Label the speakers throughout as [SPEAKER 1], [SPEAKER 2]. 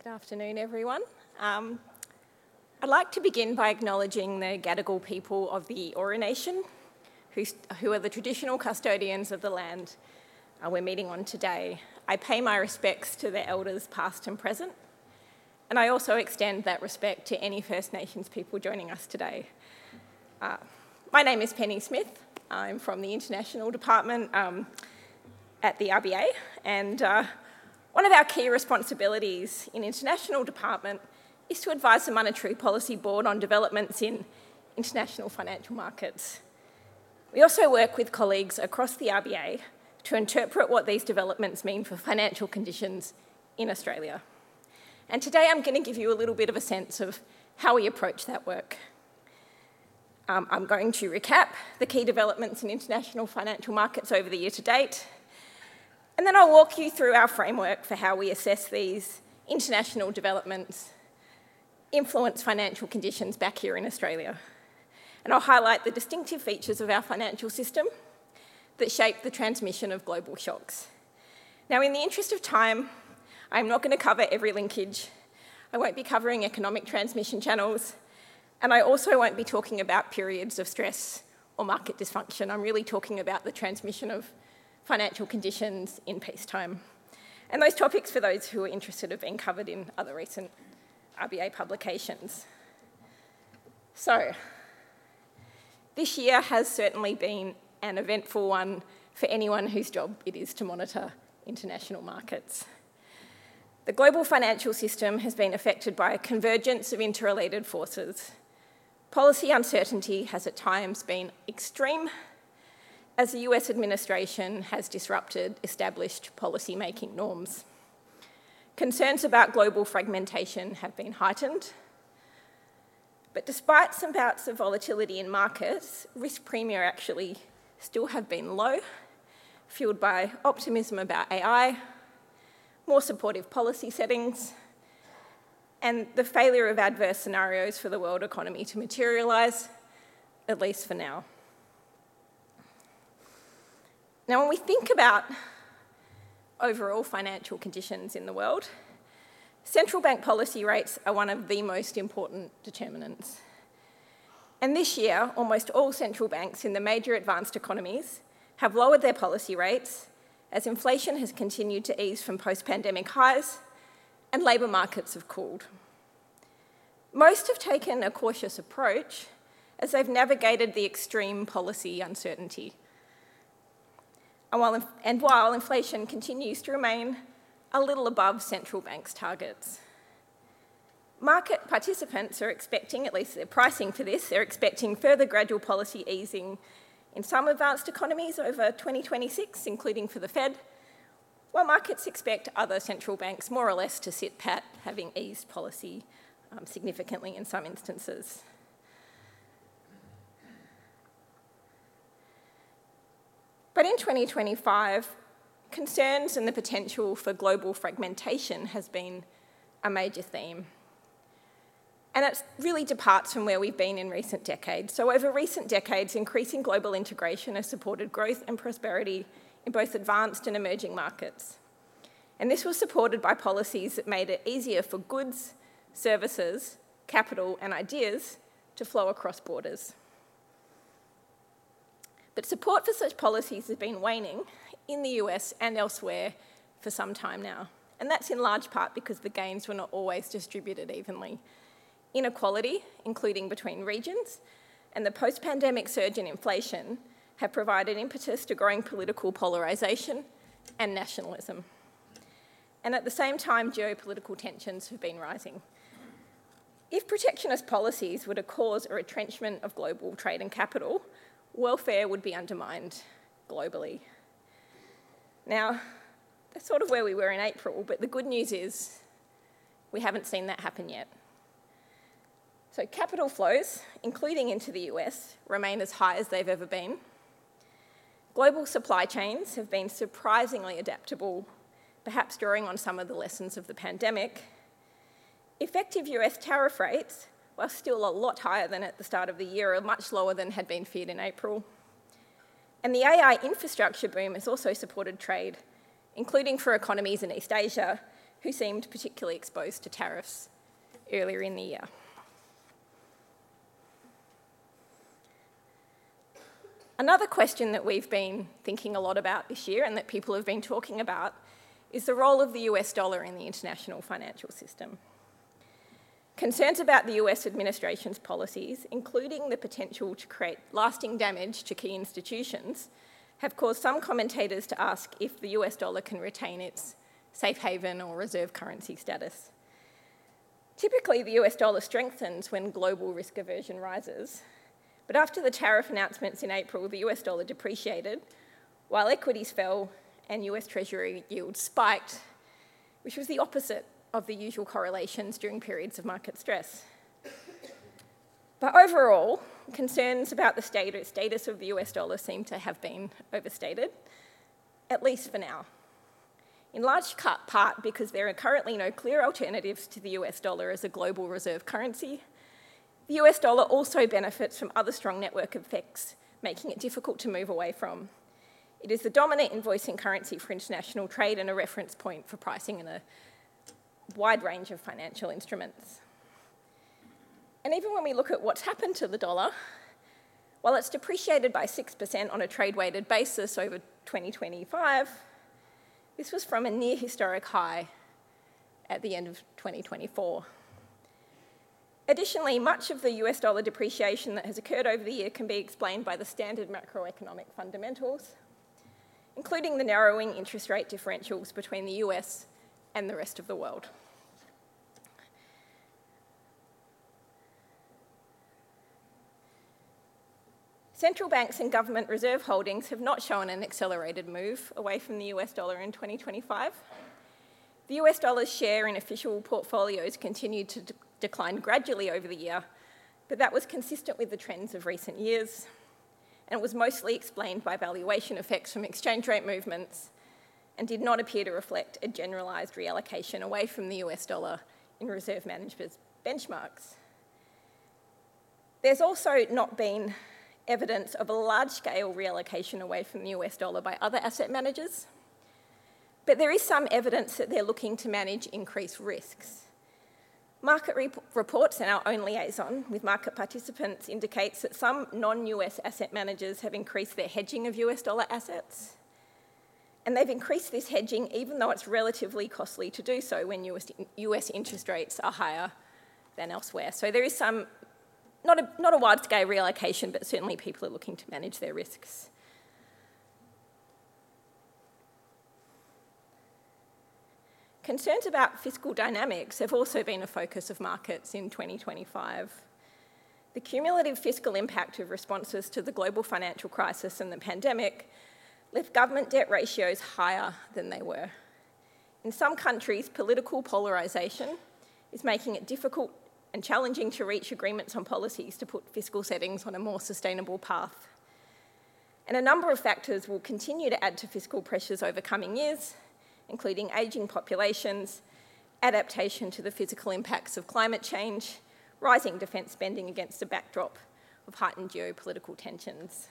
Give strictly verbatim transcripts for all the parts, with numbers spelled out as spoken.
[SPEAKER 1] afternoon, everyone. Um, I'd like to begin by acknowledging the Gadigal people of the Eora Nation, who, who are the traditional custodians of the land uh, we're meeting on today. I pay my respects to their elders past and present, and I also extend that respect to any First Nations people joining us today. Uh, my name is Penny Smith. I'm from the International Department um, at the R B A, and uh, one of our key responsibilities in International Department is to advise the Monetary Policy Board on developments in international financial markets. We also work with colleagues across the R B A to interpret what these developments mean for financial conditions in Australia. And today I'm going to give you a little bit of a sense of how we approach that work. Um, I'm going to recap the key developments in international financial markets over the year to date, and then I'll walk you through our framework for how we assess these international developments influence financial conditions back here in Australia. And I'll highlight the distinctive features of our financial system that shape the transmission of global shocks. Now, in the interest of time, I'm not going to cover every linkage. I won't be covering economic transmission channels, and I also won't be talking about periods of stress or market dysfunction. I'm really talking about the transmission of financial conditions in peacetime. And those topics, for those who are interested, have been covered in other recent R B A publications. So, this year has certainly been an eventful one for anyone whose job it is to monitor international markets. The global financial system has been affected by a convergence of interrelated forces. Policy uncertainty has at times been extreme, as the U S administration has disrupted established policy-making norms. Concerns about global fragmentation have been heightened, but despite some bouts of volatility in markets, risk premia actually still have been low, fueled by optimism about A I, more supportive policy settings, and the failure of adverse scenarios for the world economy to materialise, at least for now. Now, when we think about overall financial conditions in the world, central bank policy rates are one of the most important determinants. And this year, almost all central banks in the major advanced economies have lowered their policy rates as inflation has continued to ease from post-pandemic highs and labour markets have cooled. Most have taken a cautious approach as they've navigated the extreme policy uncertainty. And while, and while inflation continues to remain a little above central banks' targets. Market participants are expecting, at least they're pricing for this, they're expecting further gradual policy easing in some advanced economies over twenty twenty-six, including for the Fed, while markets expect other central banks more or less to sit pat, having eased policy um, significantly in some instances. But in twenty twenty-five, concerns and the potential for global fragmentation has been a major theme. And it really departs from where we've been in recent decades. So over recent decades, increasing global integration has supported growth and prosperity in both advanced and emerging markets. And this was supported by policies that made it easier for goods, services, capital, and ideas to flow across borders. But support for such policies has been waning in the U S and elsewhere for some time now. And that's in large part because the gains were not always distributed evenly. Inequality, including between regions, and the post-pandemic surge in inflation have provided impetus to growing political polarisation and nationalism. And at the same time, geopolitical tensions have been rising. If protectionist policies were to cause a retrenchment of global trade and capital, welfare would be undermined globally. Now, that's sort of where we were in April, but the good news is we haven't seen that happen yet. So capital flows, including into the U S, remain as high as they've ever been. Global supply chains have been surprisingly adaptable, perhaps drawing on some of the lessons of the pandemic. Effective U S tariff rates, while still a lot higher than at the start of the year, are much lower than had been feared in April. And the A I infrastructure boom has also supported trade, including for economies in East Asia, who seemed particularly exposed to tariffs earlier in the year. Another question that we've been thinking a lot about this year and that people have been talking about is the role of the U S dollar in the international financial system. Concerns about the U S administration's policies, including the potential to create lasting damage to key institutions, have caused some commentators to ask if the U S dollar can retain its safe haven or reserve currency status. Typically, the U S dollar strengthens when global risk aversion rises, but after the tariff announcements in April, the U S dollar depreciated, while equities fell and U S Treasury yields spiked, which was the opposite of the usual correlations during periods of market stress. But overall, concerns about the status of the U S dollar seem to have been overstated, at least for now. In large part because there are currently no clear alternatives to the U S dollar as a global reserve currency. The U S dollar also benefits from other strong network effects, making it difficult to move away from. It is the dominant invoicing currency for international trade and a reference point for pricing in a wide range of financial instruments. And even when we look at what's happened to the dollar, while it's depreciated by six percent on a trade-weighted basis over twenty twenty-five, this was from a near historic high at the end of twenty twenty-four. Additionally, much of the U S dollar depreciation that has occurred over the year can be explained by the standard macroeconomic fundamentals, including the narrowing interest rate differentials between the U S and the rest of the world. Central banks and government reserve holdings have not shown an accelerated move away from the U S dollar in twenty twenty-five. The U S dollar's share in official portfolios continued to de- decline gradually over the year, but that was consistent with the trends of recent years, and it was mostly explained by valuation effects from exchange rate movements and did not appear to reflect a generalised reallocation away from the U S dollar in reserve managers' benchmarks. There's also not been evidence of a large-scale reallocation away from the U S dollar by other asset managers, but there is some evidence that they're looking to manage increased risks. Market re- reports and our own liaison with market participants indicates that some non-U S asset managers have increased their hedging of U S dollar assets, and they've increased this hedging even though it's relatively costly to do so when U S, U S interest rates are higher than elsewhere. So there is some Not a, not a wide-scale reallocation, but certainly people are looking to manage their risks. Concerns about fiscal dynamics have also been a focus of markets in twenty twenty-five. The cumulative fiscal impact of responses to the global financial crisis and the pandemic left government debt ratios higher than they were. In some countries, political polarisation is making it difficult and challenging to reach agreements on policies to put fiscal settings on a more sustainable path. And a number of factors will continue to add to fiscal pressures over coming years, including ageing populations, adaptation to the physical impacts of climate change, rising defence spending against a backdrop of heightened geopolitical tensions.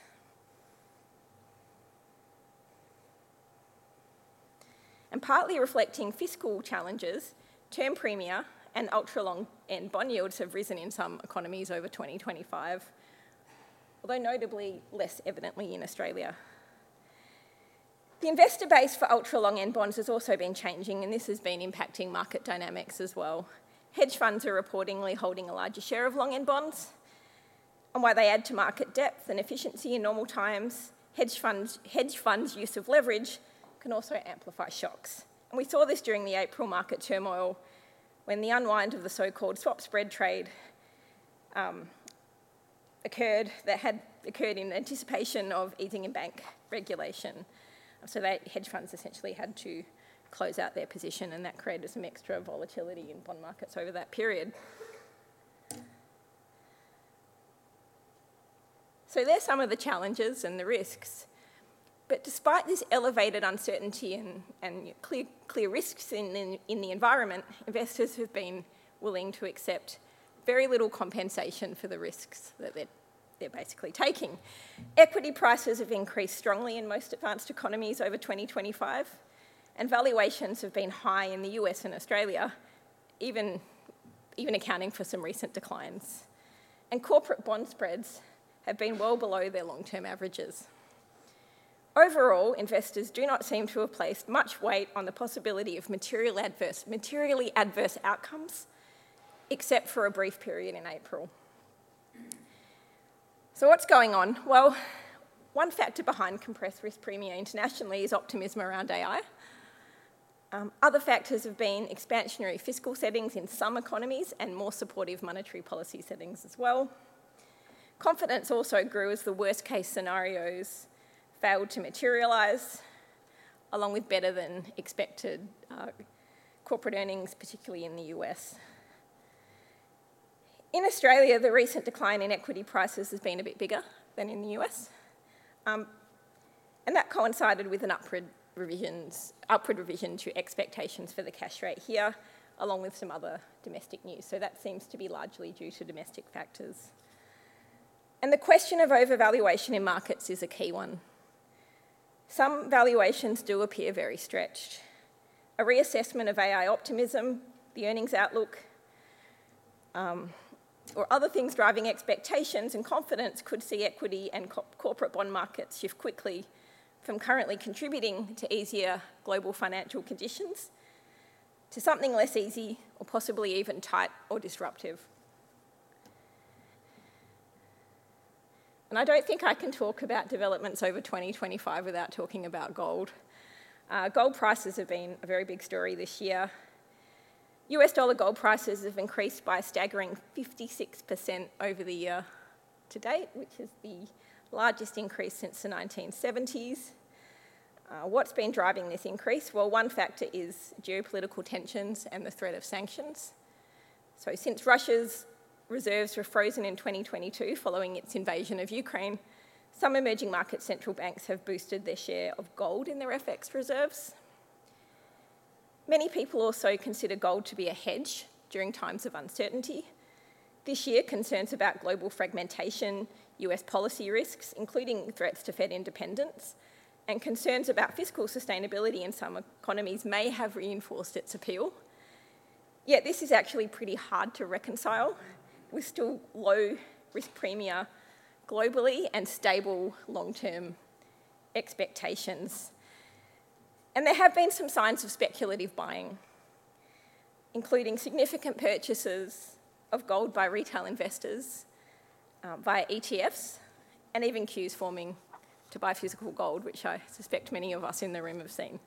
[SPEAKER 1] And partly reflecting fiscal challenges, term premia and ultra-long end bond yields have risen in some economies over twenty twenty-five, although notably less evidently in Australia. The investor base for ultra-long end bonds has also been changing, and this has been impacting market dynamics as well. Hedge funds are reportedly holding a larger share of long end bonds, and while they add to market depth and efficiency in normal times, hedge funds, hedge funds' use of leverage can also amplify shocks. And we saw this during the April market turmoil, when the unwind of the so-called swap spread trade um, occurred, that had occurred in anticipation of easing in bank regulation. So they, hedge funds essentially had to close out their position, and that created some extra volatility in bond markets over that period. So there's some of the challenges and the risks. But despite this elevated uncertainty and, and clear, clear risks in, in, in the environment, investors have been willing to accept very little compensation for the risks that they're, they're basically taking. Equity prices have increased strongly in most advanced economies over twenty twenty-five, and valuations have been high in the U S and Australia, even, even accounting for some recent declines. And corporate bond spreads have been well below their long-term averages. Overall, investors do not seem to have placed much weight on the possibility of material adverse, materially adverse outcomes, except for a brief period in April. So what's going on? Well, one factor behind compressed risk premia internationally is optimism around A I. Um, other factors have been expansionary fiscal settings in some economies and more supportive monetary policy settings as well. Confidence also grew as the worst-case scenarios failed to materialise, along with better than expected uh, corporate earnings, particularly in the U S. In Australia, the recent decline in equity prices has been a bit bigger than in the U S, um, and that coincided with an upward, revisions, upward revision to expectations for the cash rate here, along with some other domestic news. So that seems to be largely due to domestic factors. And the question of overvaluation in markets is a key one. Some valuations do appear very stretched. A reassessment of A I optimism, the earnings outlook, um, or other things driving expectations and confidence could see equity and co- corporate bond markets shift quickly from currently contributing to easier global financial conditions to something less easy or possibly even tight or disruptive. And I don't think I can talk about developments over twenty twenty-five without talking about gold. Uh, gold prices have been a very big story this year. U S dollar gold prices have increased by a staggering fifty-six percent over the year to date, which is the largest increase since the nineteen seventies. Uh, what's been driving this increase? Well, one factor is geopolitical tensions and the threat of sanctions. So since Russia's reserves were frozen in twenty twenty-two following its invasion of Ukraine, some emerging market central banks have boosted their share of gold in their F X reserves. Many people also consider gold to be a hedge during times of uncertainty. This year, concerns about global fragmentation, U S policy risks, including threats to Fed independence, and concerns about fiscal sustainability in some economies may have reinforced its appeal. Yet this is actually pretty hard to reconcile with still low risk premia globally and stable long-term expectations. And there have been some signs of speculative buying, including significant purchases of gold by retail investors uh, via E T Fs, and even queues forming to buy physical gold, which I suspect many of us in the room have seen.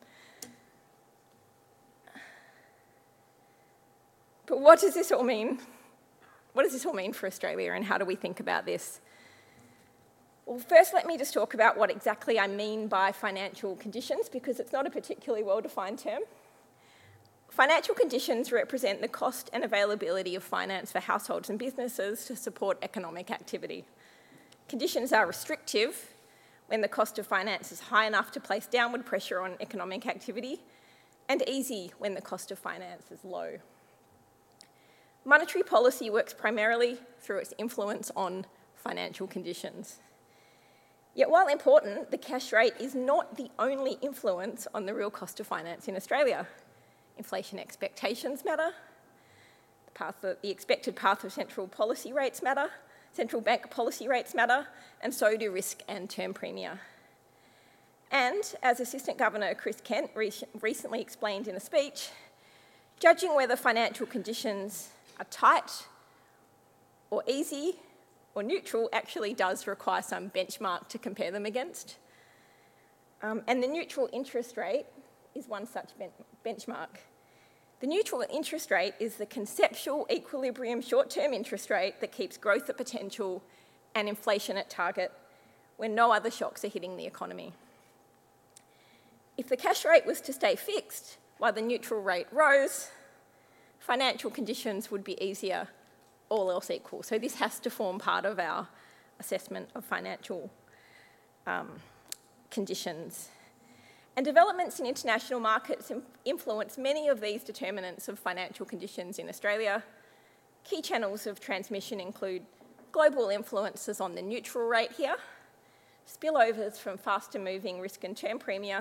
[SPEAKER 1] But what does this all mean? What does this all mean for Australia, and how do we think about this? Well, first let me just talk about what exactly I mean by financial conditions, because it's not a particularly well-defined term. Financial conditions represent the cost and availability of finance for households and businesses to support economic activity. Conditions are restrictive when the cost of finance is high enough to place downward pressure on economic activity, and easy when the cost of finance is low. Monetary policy works primarily through its influence on financial conditions. Yet while important, the cash rate is not the only influence on the real cost of finance in Australia. Inflation expectations matter, the, path of, the expected path of central policy rates matter, central bank policy rates matter, and so do risk and term premia. And as Assistant Governor Chris Kent re- recently explained in a speech, judging whether financial conditions are tight or easy or neutral actually does require some benchmark to compare them against. Um, and the neutral interest rate is one such ben- benchmark. The neutral interest rate is the conceptual equilibrium short-term interest rate that keeps growth at potential and inflation at target when no other shocks are hitting the economy. If the cash rate was to stay fixed while the neutral rate rose, financial conditions would be easier, all else equal. So this has to form part of our assessment of financial um, conditions. And developments in international markets influence many of these determinants of financial conditions in Australia. Key channels of transmission include global influences on the neutral rate here, spillovers from faster moving risk and term premia,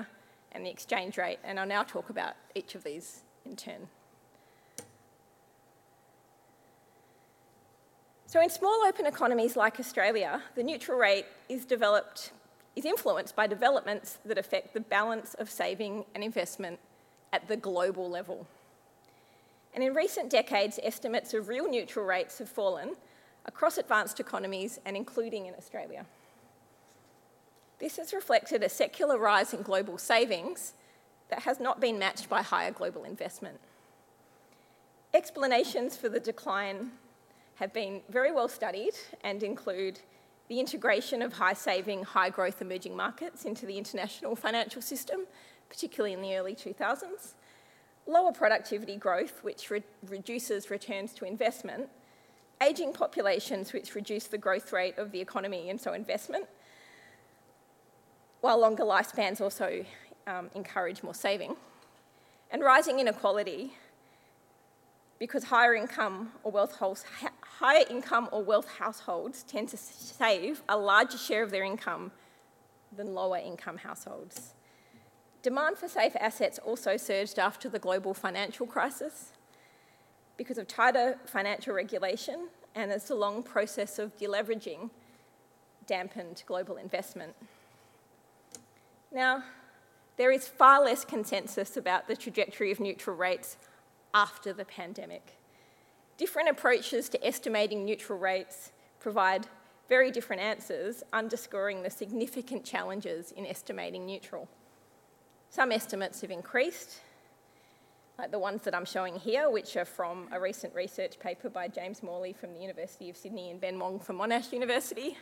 [SPEAKER 1] and the exchange rate, and I'll now talk about each of these in turn. So in small open economies like Australia, the neutral rate is developed, is influenced by developments that affect the balance of saving and investment at the global level. And in recent decades, estimates of real neutral rates have fallen across advanced economies and including in Australia. This has reflected a secular rise in global savings that has not been matched by higher global investment. Explanations for the decline have been very well studied and include the integration of high-saving, high-growth emerging markets into the international financial system, particularly in the early two thousands, lower productivity growth, which re- reduces returns to investment, ageing populations, which reduce the growth rate of the economy and so investment, while longer lifespans also um, encourage more saving, and rising inequality, because higher income or wealth holes, higher income or wealth households tend to save a larger share of their income than lower income households. Demand for safe assets also surged after the global financial crisis because of tighter financial regulation and as the long process of deleveraging dampened global investment. Now, there is far less consensus about the trajectory of neutral rates after the pandemic. Different approaches to estimating neutral rates provide very different answers, underscoring the significant challenges in estimating neutral. Some estimates have increased, like the ones that I'm showing here, which are from a recent research paper by James Morley from the University of Sydney and Ben Wong from Monash University.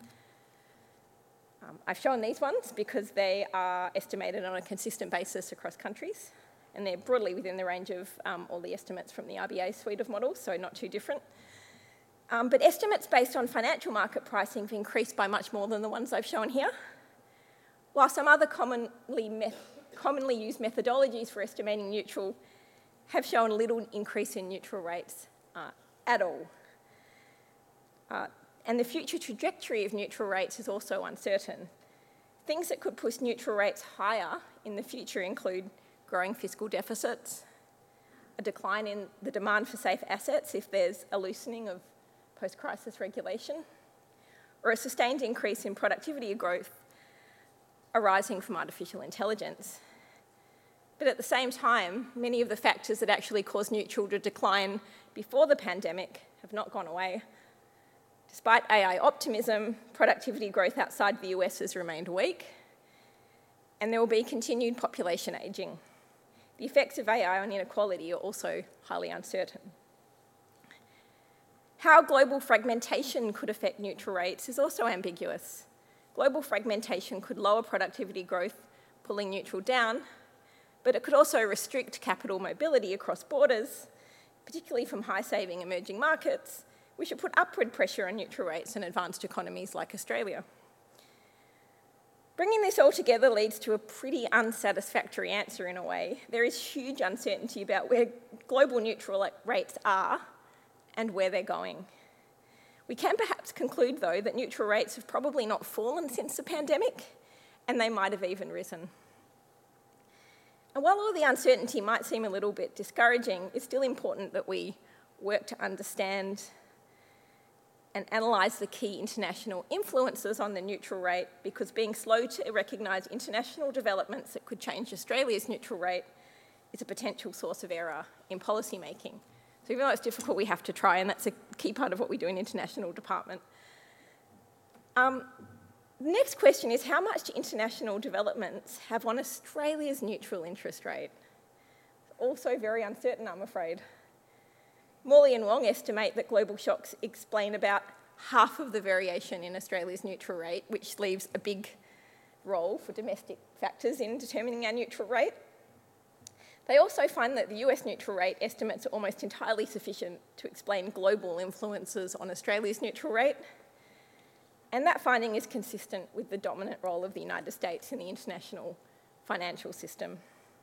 [SPEAKER 1] Um, I've shown these ones because they are estimated on a consistent basis across countries, and they're broadly within the range of um, all the estimates from the R B A suite of models, so not too different. Um, but estimates based on financial market pricing have increased by much more than the ones I've shown here, while some other commonly, me- commonly used methodologies for estimating neutral have shown little increase in neutral rates uh, at all. Uh, and the future trajectory of neutral rates is also uncertain. Things that could push neutral rates higher in the future include growing fiscal deficits, a decline in the demand for safe assets if there's a loosening of post-crisis regulation, or a sustained increase in productivity growth arising from artificial intelligence. But at the same time, many of the factors that actually caused neutral to decline before the pandemic have not gone away. Despite A I optimism, productivity growth outside the U S has remained weak, and there will be continued population ageing. The effects of A I on inequality are also highly uncertain. How global fragmentation could affect neutral rates is also ambiguous. Global fragmentation could lower productivity growth, pulling neutral down, but it could also restrict capital mobility across borders, particularly from high-saving emerging markets, which would put upward pressure on neutral rates in advanced economies like Australia. Bringing this all together leads to a pretty unsatisfactory answer in a way. There is huge uncertainty about where global neutral rates are and where they're going. We can perhaps conclude, though, that neutral rates have probably not fallen since the pandemic, and they might have even risen. And while all the uncertainty might seem a little bit discouraging, it's still important that we work to understand and analyse the key international influences on the neutral rate, because being slow to recognise international developments that could change Australia's neutral rate is a potential source of error in policy making. So even though it's difficult, we have to try, and that's a key part of what we do in international department. Um, the next question is, how much do international developments have on Australia's neutral interest rate? Also very uncertain, I'm afraid. Morley and Wong estimate that global shocks explain about half of the variation in Australia's neutral rate, which leaves a big role for domestic factors in determining our neutral rate. They also find that the U S neutral rate estimates are almost entirely sufficient to explain global influences on Australia's neutral rate, and that finding is consistent with the dominant role of the United States in the international financial system.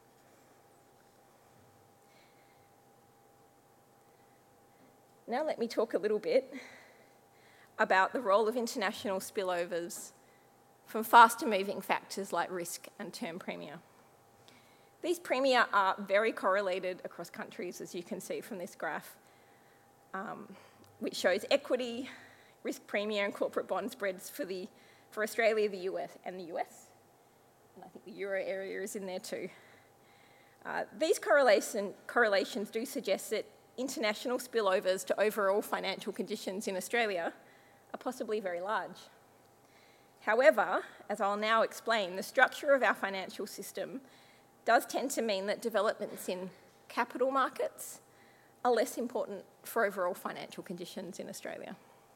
[SPEAKER 1] Now let me talk a little bit about the role of international spillovers from faster moving factors like risk and term premia. These premia are very correlated across countries, as you can see from this graph, um, which shows equity, risk premia and corporate bond spreads for, the, for Australia, the U S and the U S. And I think the euro area is in there too. Uh, these correlation, correlations do suggest that international spillovers to overall financial conditions in Australia are possibly very large. However, as I'll now explain, the structure of our financial system does tend to mean that developments in capital markets are less important for overall financial conditions in Australia.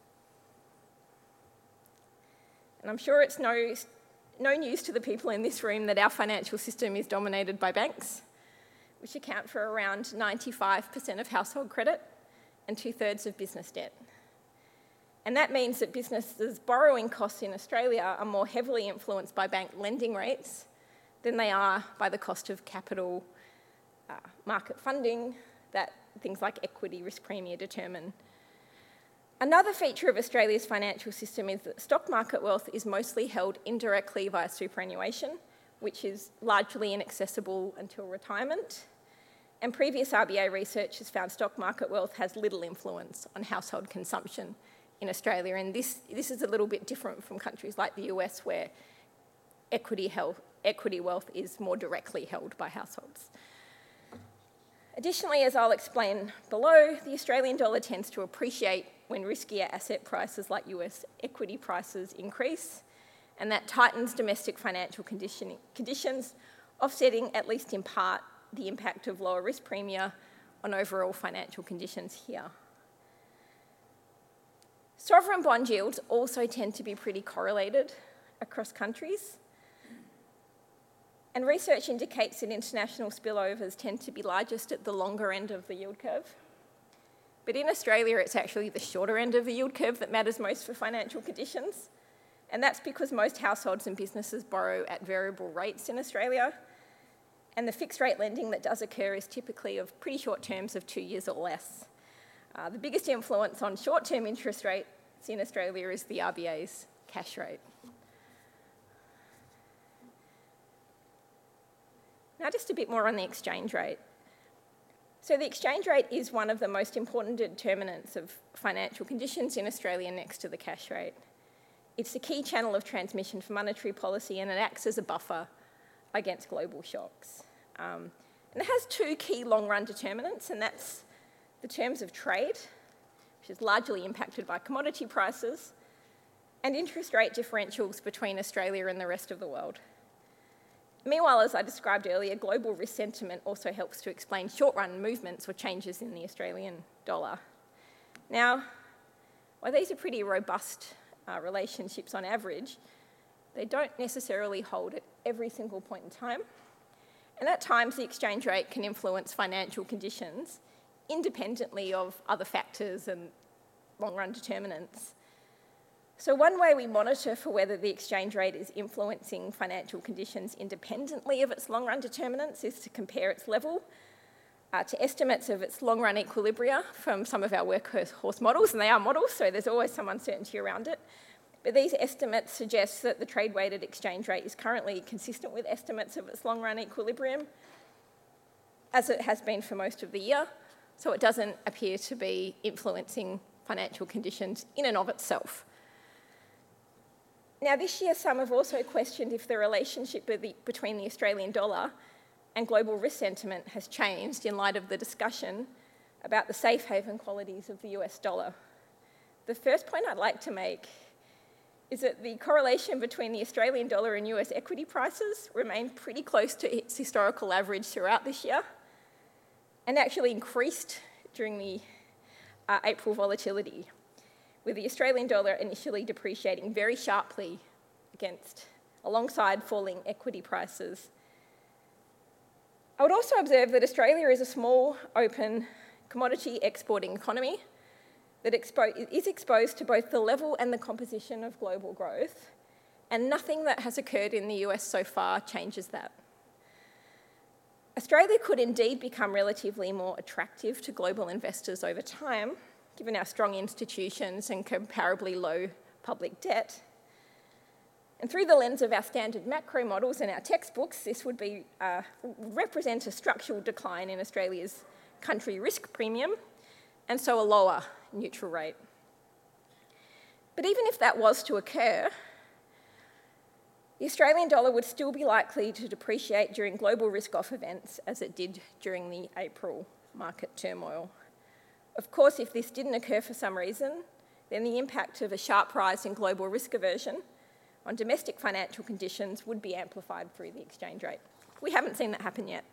[SPEAKER 1] And I'm sure it's no, no news to the people in this room that our financial system is dominated by banks, which account for around ninety-five percent of household credit and two-thirds of business debt. And that means that businesses' borrowing costs in Australia are more heavily influenced by bank lending rates than they are by the cost of capital uh, market funding that things like equity risk premia determine. Another feature of Australia's financial system is that stock market wealth is mostly held indirectly via superannuation, which is largely inaccessible until retirement. And previous R B A research has found stock market wealth has little influence on household consumption in Australia, and this, this is a little bit different from countries like the U S, where equity, health, equity wealth is more directly held by households. Additionally, as I'll explain below, the Australian dollar tends to appreciate when riskier asset prices like U S equity prices increase, and that tightens domestic financial conditioning, conditions, offsetting, at least in part, the impact of lower risk premia on overall financial conditions here. Sovereign bond yields also tend to be pretty correlated across countries. And research indicates that international spillovers tend to be largest at the longer end of the yield curve. But in Australia, it's actually the shorter end of the yield curve that matters most for financial conditions. And that's because most households and businesses borrow at variable rates in Australia. And the fixed rate lending that does occur is typically of pretty short terms of two years or less. Uh, the biggest influence on short-term interest rates in Australia is the R B A's cash rate. Now just a bit more on the exchange rate. So the exchange rate is one of the most important determinants of financial conditions in Australia next to the cash rate. It's the key channel of transmission for monetary policy, and it acts as a buffer against global shocks. Um, and it has two key long-run determinants, and that's the terms of trade, which is largely impacted by commodity prices, and interest rate differentials between Australia and the rest of the world. Meanwhile, as I described earlier, global risk sentiment also helps to explain short-run movements or changes in the Australian dollar. Now, while these are pretty robust uh, relationships on average, they don't necessarily hold at every single point in time. And at times, the exchange rate can influence financial conditions independently of other factors and long-run determinants. So one way we monitor for whether the exchange rate is influencing financial conditions independently of its long-run determinants is to compare its level uh, to estimates of its long-run equilibria from some of our workhorse models, and they are models, so there's always some uncertainty around it. But these estimates suggest that the trade-weighted exchange rate is currently consistent with estimates of its long-run equilibrium, as it has been for most of the year, so it doesn't appear to be influencing financial conditions in and of itself. Now, this year, some have also questioned if the relationship between the Australian dollar and global risk sentiment has changed in light of the discussion about the safe haven qualities of the U S dollar. The first point I'd like to make is that the correlation between the Australian dollar and U S equity prices remained pretty close to its historical average throughout this year, and actually increased during the uh, April volatility, with the Australian dollar initially depreciating very sharply against, alongside falling equity prices. I would also observe that Australia is a small, open, commodity exporting economy that expo- is exposed to both the level and the composition of global growth, and nothing that has occurred in the U S so far changes that. Australia could indeed become relatively more attractive to global investors over time, given our strong institutions and comparably low public debt. And through the lens of our standard macro models and our textbooks, this would be uh, represent a structural decline in Australia's country risk premium, and so a lower neutral rate. But even if that was to occur, the Australian dollar would still be likely to depreciate during global risk-off events as it did during the April market turmoil. Of course, if this didn't occur for some reason, then the impact of a sharp rise in global risk aversion on domestic financial conditions would be amplified through the exchange rate. We haven't seen that happen yet.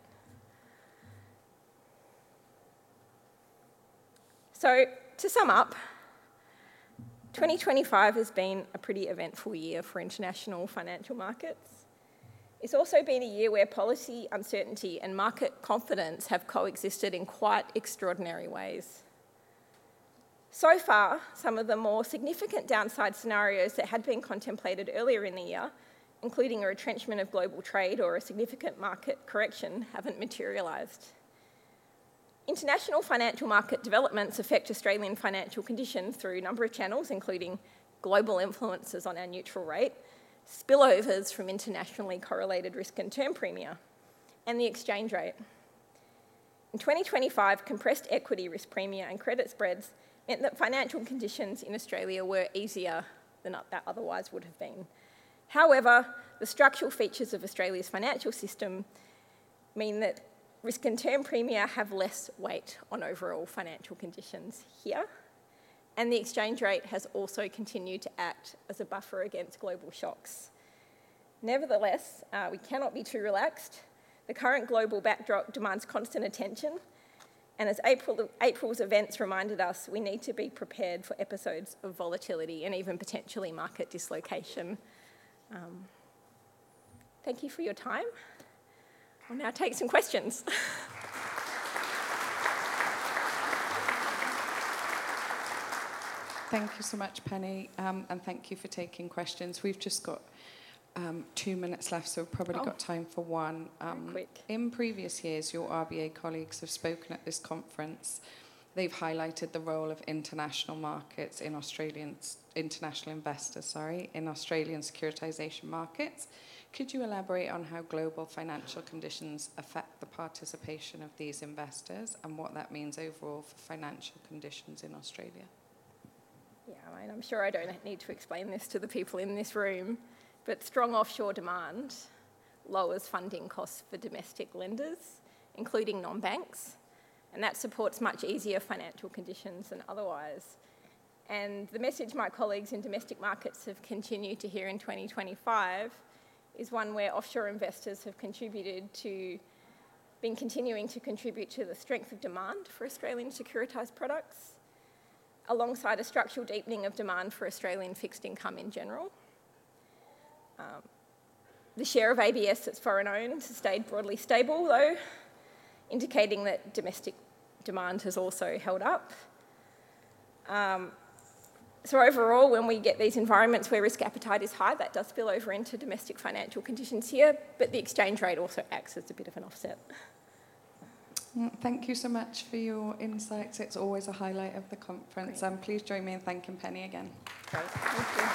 [SPEAKER 1] So, to sum up, twenty twenty-five has been a pretty eventful year for international financial markets. It's also been a year where policy uncertainty and market confidence have coexisted in quite extraordinary ways. So far, some of the more significant downside scenarios that had been contemplated earlier in the year, including a retrenchment of global trade or a significant market correction, haven't materialised. International financial market developments affect Australian financial conditions through a number of channels, including global influences on our neutral rate, spillovers from internationally correlated risk and term premia, and the exchange rate. In twenty twenty-five, compressed equity risk premia and credit spreads meant that financial conditions in Australia were easier than that otherwise would have been. However, the structural features of Australia's financial system mean that risk and term premia have less weight on overall financial conditions here, and the exchange rate has also continued to act as a buffer against global shocks. Nevertheless, uh, we cannot be too relaxed. The current global backdrop demands constant attention, and as April, April's events reminded us, we need to be prepared for episodes of volatility and even potentially market dislocation. Um, thank you for your time. I'll now take some questions.
[SPEAKER 2] Thank you so much, Penny, um, and thank you for taking questions. We've just got um, two minutes left, so we've probably
[SPEAKER 1] oh.
[SPEAKER 2] got time for one. Um,
[SPEAKER 1] quick.
[SPEAKER 2] In previous years, your R B A colleagues have spoken at this conference. They've highlighted the role of international markets in Australian, international investors, sorry, in Australian securitisation markets. Could you elaborate on how global financial conditions affect the participation of these investors and what that means overall for financial conditions in Australia?
[SPEAKER 1] Yeah, I mean, I'm sure I don't need to explain this to the people in this room, but strong offshore demand lowers funding costs for domestic lenders, including non-banks, and that supports much easier financial conditions than otherwise. And the message my colleagues in domestic markets have continued to hear in twenty twenty-five is one where offshore investors have contributed to, been continuing to contribute to the strength of demand for Australian securitised products, alongside a structural deepening of demand for Australian fixed income in general. Um, the share of A B S that's foreign owned has stayed broadly stable though, indicating that domestic demand has also held up. Um, So overall, when we get these environments where risk appetite is high, that does spill over into domestic financial conditions here, but the exchange rate also acts as a bit of an offset.
[SPEAKER 2] Thank you so much for your insights. It's always a highlight of the conference. Um, please join me in thanking Penny again.
[SPEAKER 1] Great. Thank you.